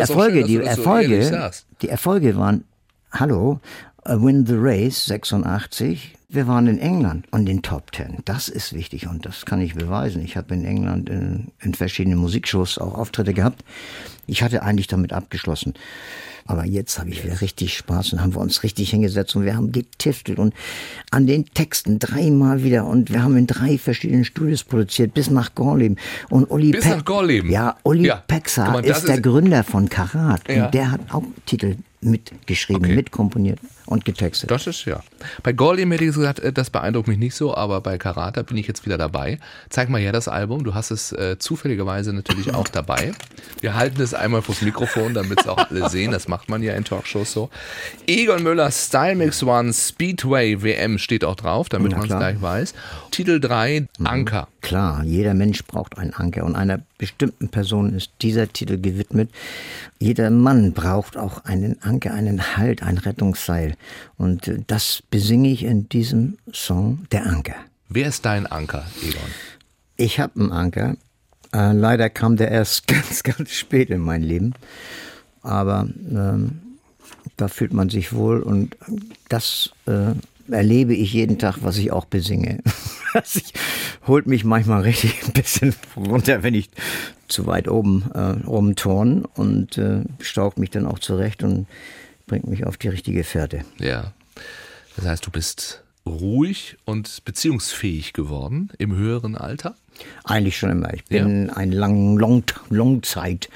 Erfolge waren, hallo, Win the Race 86. Wir waren in England und in Top 10. Das ist wichtig und das kann ich beweisen. Ich habe in England in verschiedenen Musikshows auch Auftritte gehabt. Ich hatte eigentlich damit abgeschlossen. Aber jetzt habe ich wieder richtig Spaß und haben wir uns richtig hingesetzt und wir haben getüftelt und an den Texten 3-mal wieder und wir haben in 3 verschiedenen Studios produziert, bis nach Gorleben. Und Uli nach Gorleben? Ja, Uli Pexer ist der Gründer von Karat und der hat auch Titel mitgeschrieben, mitkomponiert und getextet. Das ist ja. Bei Gorleben hätte ich gesagt, das beeindruckt mich nicht so, aber bei Karat, da bin ich jetzt wieder dabei. Zeig mal her das Album, du hast es zufälligerweise natürlich auch dabei. Wir halten es einmal vors Mikrofon, damit es auch alle sehen, das macht man ja in Talkshows so. Egon Müller, Style Mix One, Speedway WM steht auch drauf, damit man es gleich weiß. Titel 3, Anker. Klar, jeder Mensch braucht einen Anker und einer bestimmten Person ist dieser Titel gewidmet. Jeder Mann braucht auch einen Anker, einen Halt, ein Rettungsseil. Und das besinge ich in diesem Song, der Anker. Wer ist dein Anker, Egon? Ich habe einen Anker. Leider kam der erst ganz, ganz spät in mein Leben. Aber da fühlt man sich wohl und das erlebe ich jeden Tag, was ich auch besinge. Das holt mich manchmal richtig ein bisschen runter, wenn ich zu weit oben turn und staucht mich dann auch zurecht und bringt mich auf die richtige Fährte. Ja, das heißt, du bist ruhig und beziehungsfähig geworden im höheren Alter? Eigentlich schon immer. Ich bin ein Longtime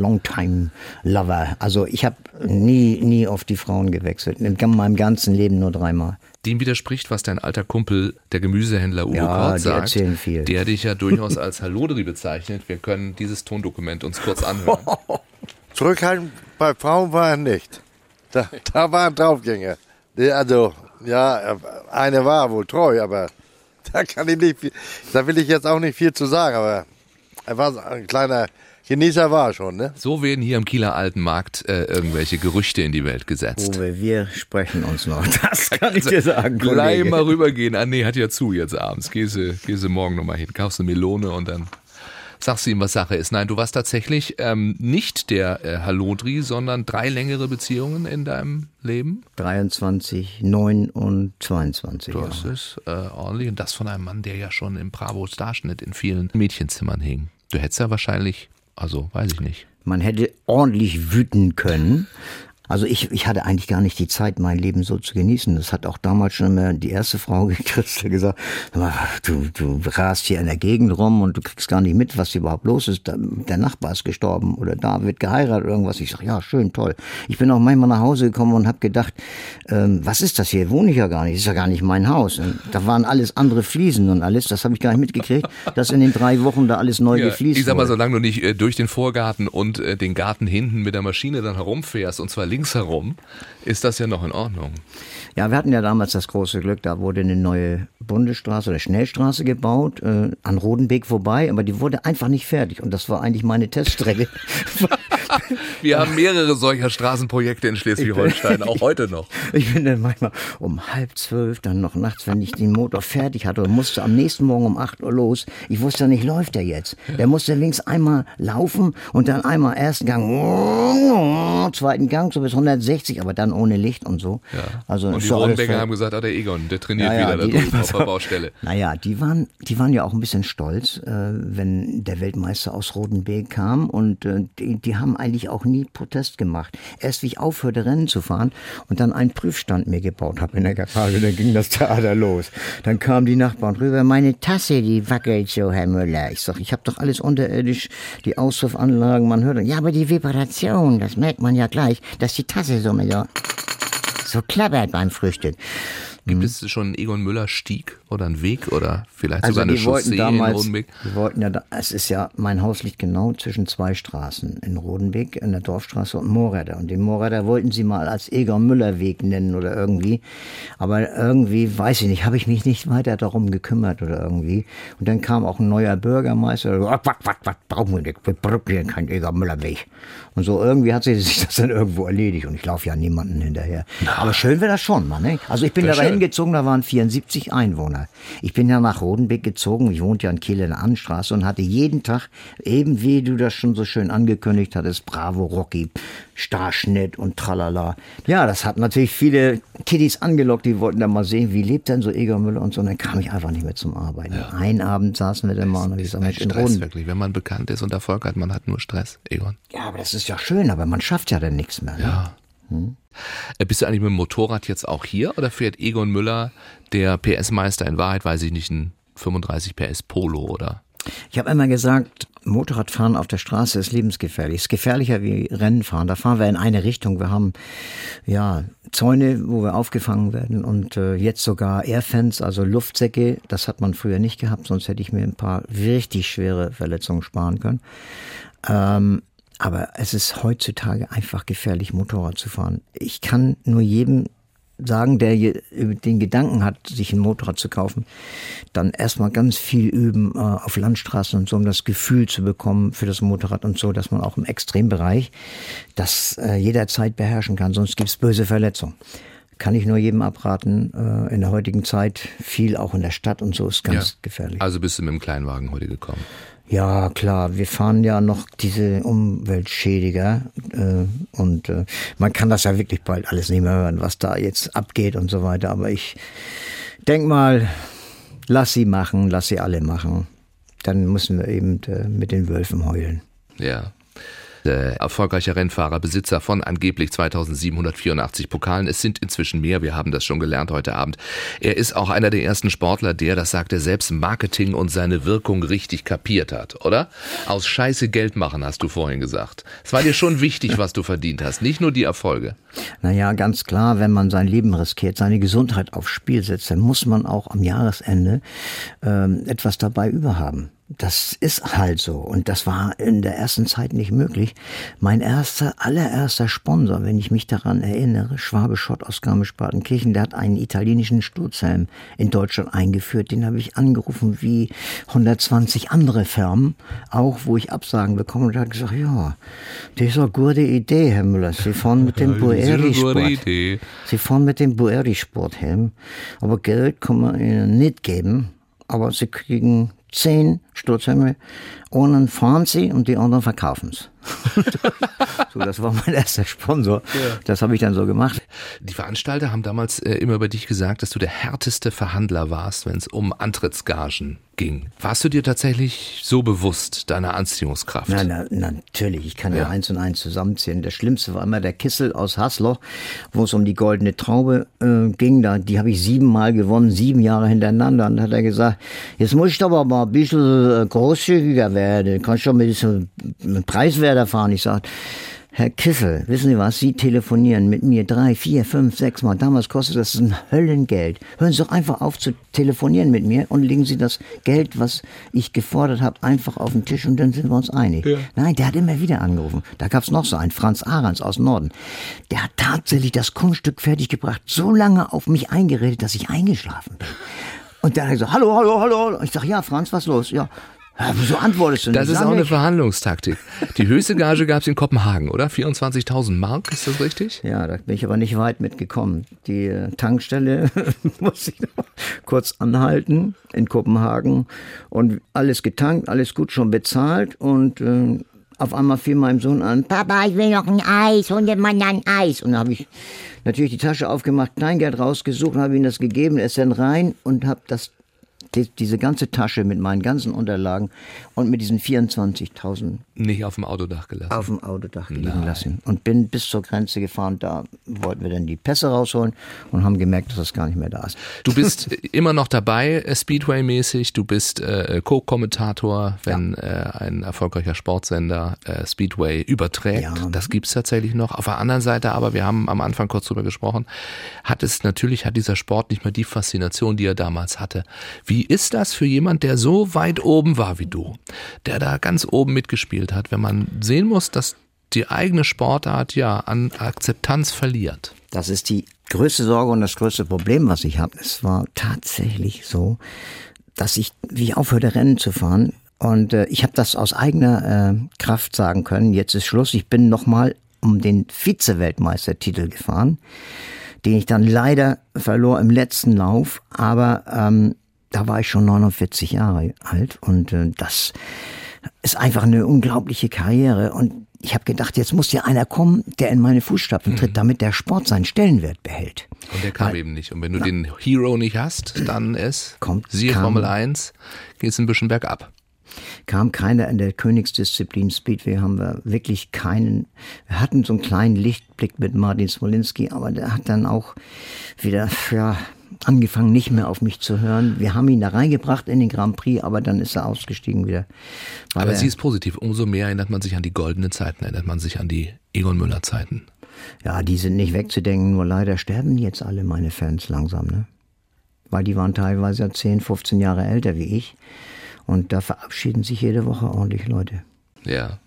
Lover. Also ich habe nie auf die Frauen gewechselt. In meinem ganzen Leben nur 3-mal. Dem widerspricht, was dein alter Kumpel, der Gemüsehändler Uwe Kort sagt. Erzählen viel. Der dich ja durchaus als Hallodri bezeichnet. Wir können dieses Tondokument uns kurz anhören. Zurückhaltend bei Frauen war er nicht. Da war ein Draufgänger. Also, ja, eine war wohl treu, aber da kann ich nicht viel, da will ich jetzt auch nicht viel zu sagen, aber er war ein kleiner Genießer, war schon, ne? So werden hier im Kieler Alten Markt irgendwelche Gerüchte in die Welt gesetzt. Uwe, wir sprechen uns noch, das kann ich dir sagen, Kollege. Gleich mal rübergehen. Ah nee, hat ja zu jetzt abends. Gehst du morgen nochmal hin, kaufst eine Melone und dann sagst du ihm, was Sache ist. Nein, du warst tatsächlich nicht der Hallodri, sondern 3 längere Beziehungen in deinem Leben? 23, 9 und 22. Das ist ordentlich. Und das von einem Mann, der ja schon im Bravo-Starschnitt in vielen Mädchenzimmern hing. Du hättest ja wahrscheinlich, also weiß ich nicht. Man hätte ordentlich wüten können, Also ich hatte eigentlich gar nicht die Zeit, mein Leben so zu genießen. Das hat auch damals schon immer die erste Frau gekriegt, gesagt, du rast hier in der Gegend rum und du kriegst gar nicht mit, was hier überhaupt los ist. Der Nachbar ist gestorben oder da wird geheiratet oder irgendwas. Ich sage, ja, schön, toll. Ich bin auch manchmal nach Hause gekommen und habe gedacht, was ist das hier? Wohne ich ja gar nicht. Das ist ja gar nicht mein Haus. Und da waren alles andere Fliesen und alles. Das habe ich gar nicht mitgekriegt, dass in den 3 Wochen da alles neu gefliest wurde. Ich sag mal, solange du nicht durch den Vorgarten und den Garten hinten mit der Maschine dann herumfährst und zwar links herum, ist das ja noch in Ordnung. Ja, wir hatten ja damals das große Glück, da wurde eine neue Bundesstraße oder Schnellstraße gebaut, an Rodenbeek vorbei, aber die wurde einfach nicht fertig und das war eigentlich meine Teststrecke. Wir haben mehrere solcher Straßenprojekte in Schleswig-Holstein, auch heute noch. Ich bin dann manchmal um 11:30 dann noch nachts, wenn ich den Motor fertig hatte und musste am nächsten Morgen um 8 Uhr los. Ich wusste ja nicht, läuft der jetzt? Der musste links einmal laufen und dann einmal ersten Gang, zweiten Gang, so bis 160, aber dann ohne Licht und so. Ja. Also und die Rodenbecker haben gesagt, der Egon, der trainiert wieder da drüben auf der Baustelle. Naja, die waren ja auch ein bisschen stolz, wenn der Weltmeister aus Rodenbeek kam und die haben eigentlich auch nie Protest gemacht. Erst wie ich aufhörte, Rennen zu fahren und dann einen Prüfstand mir gebaut habe in der Garage, dann ging das Theater los. Dann kamen die Nachbarn rüber, meine Tasse, die wackelt so, Herr Müller. Ich sag, ich habe doch alles unterirdisch, die Auspuffanlagen, man hört, ja, aber die Vibration, das merkt man ja gleich, dass die Tasse so klappert beim Frühstück. Gibt es schon einen Egon Müller Stieg oder einen Weg oder vielleicht sogar eine Chaussee in Rodenbeek? Die wollten ja, es ist ja, mein Haus liegt genau zwischen 2 Straßen, in Rodenbeek, in der Dorfstraße und Moorräder. Und den Moorräder wollten sie mal als Egon Müller Weg nennen oder irgendwie. Aber irgendwie, weiß ich nicht, habe ich mich nicht weiter darum gekümmert oder irgendwie. Und dann kam auch ein neuer Bürgermeister, was brauchen wir nicht, wir brauchen keinen Egon Müller Weg. Und so irgendwie hat sich das dann irgendwo erledigt und ich laufe ja niemanden hinterher. Aber schön wäre das schon, Mann. Ne? Also ich bin da hingezogen, da waren 74 Einwohner. Ich bin ja nach Rodenbeek gezogen, ich wohnte ja in Kiel in der Annenstraße und hatte jeden Tag, eben wie du das schon so schön angekündigt hattest, Bravo, Rocky, Starschnitt und tralala. Ja, das hat natürlich viele Kiddies angelockt, die wollten dann mal sehen, wie lebt denn so Egon Müller und so. Und dann kam ich einfach nicht mehr zum Arbeiten. Ja. Einen Abend saßen wir dann mal und ich gesagt, Mensch, in Rodenbeek. Wirklich, wenn man bekannt ist und Erfolg hat, man hat nur Stress, Egon. Ja, aber das ist ja schön, aber man schafft ja dann nichts mehr. Ne? Ja. Bist du eigentlich mit dem Motorrad jetzt auch hier oder fährt Egon Müller, der PS-Meister in Wahrheit, weiß ich nicht, ein 35 PS Polo oder? Ich habe immer gesagt, Motorradfahren auf der Straße ist lebensgefährlich. Ist gefährlicher wie Rennenfahren. Da fahren wir in eine Richtung. Wir haben ja Zäune, wo wir aufgefangen werden und jetzt sogar Airfans, also Luftsäcke. Das hat man früher nicht gehabt, sonst hätte ich mir ein paar richtig schwere Verletzungen sparen können. Aber es ist heutzutage einfach gefährlich, Motorrad zu fahren. Ich kann nur jedem sagen, der den Gedanken hat, sich ein Motorrad zu kaufen, dann erstmal ganz viel üben auf Landstraßen und so, um das Gefühl zu bekommen für das Motorrad und so, dass man auch im Extrembereich das jederzeit beherrschen kann, sonst gibt's böse Verletzungen. Kann ich nur jedem abraten, in der heutigen Zeit, viel auch in der Stadt und so, ist ganz gefährlich. Also bist du mit dem Kleinwagen heute gekommen? Ja, klar, wir fahren ja noch diese Umweltschädiger und man kann das ja wirklich bald alles nicht mehr hören, was da jetzt abgeht und so weiter. Aber ich denk mal, lass sie alle machen. Dann müssen wir eben mit den Wölfen heulen. Ja. Erfolgreicher Rennfahrer, Besitzer von angeblich 2784 Pokalen. Es sind inzwischen mehr, wir haben das schon gelernt heute Abend. Er ist auch einer der ersten Sportler, der, das sagt er selbst, Marketing und seine Wirkung richtig kapiert hat, oder? Aus Scheiße Geld machen, hast du vorhin gesagt. Es war dir schon wichtig, was du verdient hast, nicht nur die Erfolge. Naja, ganz klar, wenn man sein Leben riskiert, seine Gesundheit aufs Spiel setzt, dann muss man auch am Jahresende etwas dabei überhaben. Das ist halt so. Und das war in der ersten Zeit nicht möglich. Mein allererster Sponsor, wenn ich mich daran erinnere, Schwabe Schott aus Garmisch-Partenkirchen, der hat einen italienischen Sturzhelm in Deutschland eingeführt. Den habe ich angerufen wie 120 andere Firmen, auch wo ich Absagen bekomme. Und der hat gesagt, ja, das ist eine gute Idee, Herr Müller. Sie fahren mit dem Bueri-Sport. Sie fahren mit dem Bueri-Sporthelm. Aber Geld kann man Ihnen nicht geben. Aber Sie kriegen 10 Sturzhelme. Und dann fahren sie und die anderen verkaufen es. So, das war mein erster Sponsor. Ja. Das habe ich dann so gemacht. Die Veranstalter haben damals immer über dich gesagt, dass du der härteste Verhandler warst, wenn es um Antrittsgagen ging. Warst du dir tatsächlich so bewusst deiner Anziehungskraft? Natürlich. Ich kann ja 1 und 1 zusammenzählen. Das Schlimmste war immer der Kissel aus Hasloch, wo es um die goldene Traube ging. Die habe ich 7 Mal gewonnen, 7 Jahre hintereinander. Und dann hat er gesagt, jetzt muss ich doch aber mal ein bisschen großzügiger werden. Kannst du doch mit Preiswerter fahren. Ich sage, Herr Kissel, wissen Sie was, Sie telefonieren mit mir 3, 4, 5, 6 Mal. Damals kostet das ein Höllengeld. Hören Sie doch einfach auf zu telefonieren mit mir und legen Sie das Geld, was ich gefordert habe, einfach auf den Tisch und dann sind wir uns einig. Ja. Nein, der hat immer wieder angerufen. Da gab es noch so einen, Franz Ahrens aus Norden. Der hat tatsächlich das Kunststück fertiggebracht, so lange auf mich eingeredet, dass ich eingeschlafen bin. Und dann hat er gesagt, hallo. Ich sage, ja, Franz, was los? Ja. Wieso antwortest du nicht? Das ist auch eine Verhandlungstaktik. Die höchste Gage gab es in Kopenhagen, oder? 24.000 Mark, ist das richtig? Ja, da bin ich aber nicht weit mitgekommen. Die Tankstelle muss ich noch kurz anhalten in Kopenhagen und alles getankt, alles gut schon bezahlt und auf einmal fiel meinem Sohn an, Papa, ich will noch ein Eis, 100 Mann ein Eis. Und da habe ich natürlich die Tasche aufgemacht, Kleingeld rausgesucht, habe ihm das gegeben, er ist dann rein und habe diese ganze Tasche mit meinen ganzen Unterlagen und mit diesen 24.000 nicht auf dem Autodach gelassen. Auf dem Autodach liegen lassen. Und bin bis zur Grenze gefahren. Da wollten wir dann die Pässe rausholen und haben gemerkt, dass das gar nicht mehr da ist. Du bist immer noch dabei, Speedway-mäßig. Du bist Co-Kommentator, wenn ein erfolgreicher Sportsender Speedway überträgt. Ja. Das gibt's tatsächlich noch. Auf der anderen Seite aber, wir haben am Anfang kurz drüber gesprochen, hat dieser Sport nicht mehr die Faszination, die er damals hatte. Wie ist das für jemand, der so weit oben war wie du, der da ganz oben mitgespielt hat, wenn man sehen muss, dass die eigene Sportart an Akzeptanz verliert? Das ist die größte Sorge und das größte Problem, was ich habe. Es war tatsächlich so, dass wie ich aufhörte, Rennen zu fahren. Und ich habe das aus eigener Kraft sagen können, jetzt ist Schluss. Ich bin nochmal um den Vize-Weltmeistertitel gefahren, den ich dann leider verlor im letzten Lauf, aber da war ich schon 49 Jahre alt und das ist einfach eine unglaubliche Karriere. Und ich habe gedacht, jetzt muss ja einer kommen, der in meine Fußstapfen tritt, damit der Sport seinen Stellenwert behält. Und der kam eben nicht. Und wenn du den Hero nicht hast, dann Formel 1, geht es ein bisschen bergab. Kam keiner in der Königsdisziplin Speedway, haben wir wirklich keinen. Wir hatten so einen kleinen Lichtblick mit Martin Smolinski, aber der hat dann auch wieder, angefangen nicht mehr auf mich zu hören. Wir haben ihn da reingebracht in den Grand Prix, aber dann ist er ausgestiegen wieder. Aber sie ist positiv. Umso mehr erinnert man sich an die goldenen Zeiten, erinnert man sich an die Egon Müller Zeiten. Ja, die sind nicht wegzudenken, nur leider sterben jetzt alle meine Fans langsam, ne? Weil die waren teilweise 10, 15 Jahre älter wie ich. Und da verabschieden sich jede Woche ordentlich Leute. Ja.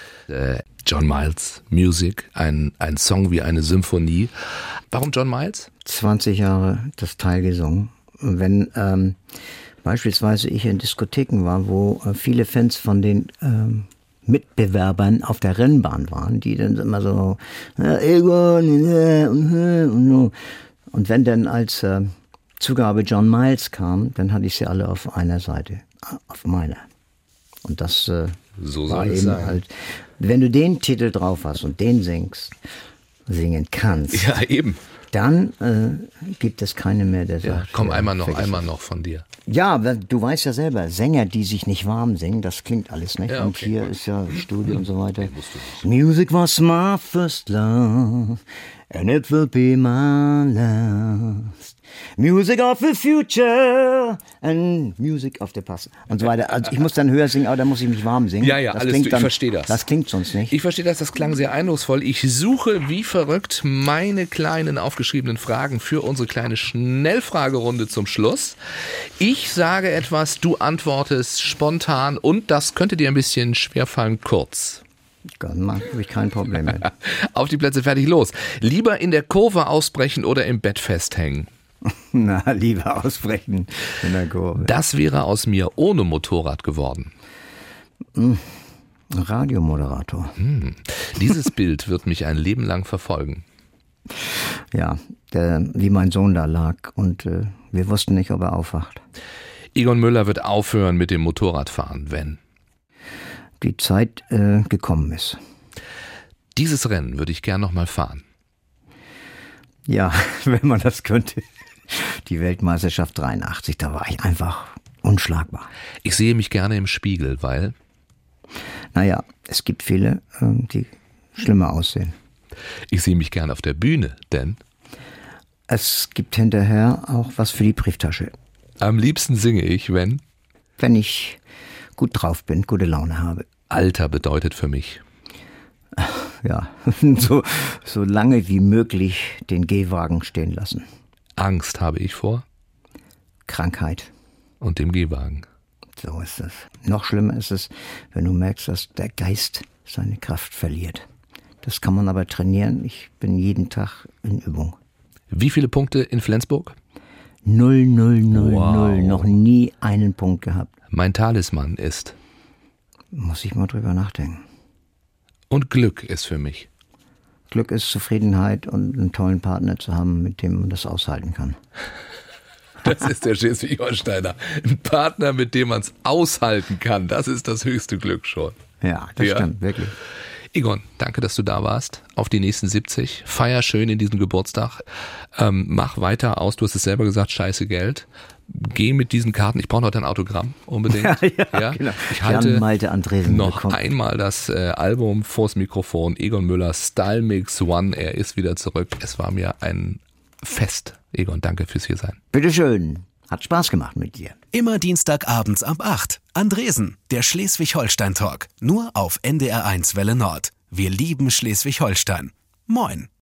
John Miles, Music, ein Song wie eine Symphonie. Warum John Miles? 20 Jahre das Teil gesungen. Und wenn beispielsweise ich in Diskotheken war, wo viele Fans von den Mitbewerbern auf der Rennbahn waren, die dann immer so und wenn dann als Zugabe John Miles kam, dann hatte ich sie alle auf einer Seite, auf meiner. Und das so war eben halt, wenn du den Titel drauf hast und den singen kannst. Ja, eben. Dann gibt es keine mehr, der sagt. Komm, einmal noch von dir. Ja, du weißt ja selber, Sänger, die sich nicht warm singen, das klingt alles nicht. Ja, und hier ist ja Studio und so weiter. Music was my first love, and it will be my last. Music of the future and music of the past. Und so weiter. Also ich muss dann höher singen, aber dann muss ich mich warm singen. Ja, ich verstehe das. Das klingt sonst nicht. Ich verstehe das klang sehr eindrucksvoll. Ich suche wie verrückt meine kleinen aufgeschriebenen Fragen für unsere kleine Schnellfragerunde zum Schluss. Ich sage etwas, du antwortest spontan und das könnte dir ein bisschen schwerfallen, kurz. Gott, habe ich kein Problem mit. Auf die Plätze, fertig, los. Lieber in der Kurve ausbrechen oder im Bett festhängen? Na, lieber ausbrechen in der Kurve. Das wäre aus mir ohne Motorrad geworden. Radiomoderator. Dieses Bild wird mich ein Leben lang verfolgen. Ja, wie mein Sohn da lag und wir wussten nicht, ob er aufwacht. Egon Müller wird aufhören mit dem Motorradfahren, wenn Die Zeit gekommen ist. dieses Rennen würde ich gern nochmal fahren. Ja, wenn man das könnte. Die Weltmeisterschaft 83, da war ich einfach unschlagbar. Ich sehe mich gerne im Spiegel, weil Naja, es gibt viele, die schlimmer aussehen. ich sehe mich gerne auf der Bühne, denn Es gibt hinterher auch was für die Brieftasche. am liebsten singe ich, wenn Wenn ich gut drauf bin, gute Laune habe. Alter bedeutet für mich. Ja, so lange wie möglich den Gehwagen stehen lassen. Angst habe ich vor Krankheit, und dem Gehwagen. so ist es. Noch schlimmer ist es, wenn du merkst, dass der Geist seine Kraft verliert. Das kann man aber trainieren. Ich bin jeden Tag in Übung. Wie viele Punkte in Flensburg? 0, 0, 0, Wow. 0. Noch nie einen Punkt gehabt. Mein Talisman ist Muss ich mal drüber nachdenken. und Glück ist für mich. Glück ist Zufriedenheit und einen tollen Partner zu haben, mit dem man das aushalten kann. Das ist der Schleswig-Holsteiner. Ein Partner, mit dem man es aushalten kann. Das ist das höchste Glück schon. Ja, das Ja. stimmt, wirklich. Egon, danke, dass du da warst. Auf die nächsten 70. Feier schön in diesem Geburtstag. Mach weiter aus. Du hast es selber gesagt, scheiße Geld. Geh mit diesen Karten. Ich brauche noch dein Autogramm unbedingt. Ja, genau. Ich halte Jan Malte Andresen noch bekommen. einmal das Album vors Mikrofon. Egon Müller, Style Mix One. Er ist wieder zurück. Es war mir ein Fest. Egon, danke fürs Hiersein. Bitteschön. Hat Spaß gemacht mit dir. Immer Dienstagabends ab 8. Andresen, der Schleswig-Holstein-Talk. Nur auf NDR1 Welle Nord. Wir lieben Schleswig-Holstein. Moin.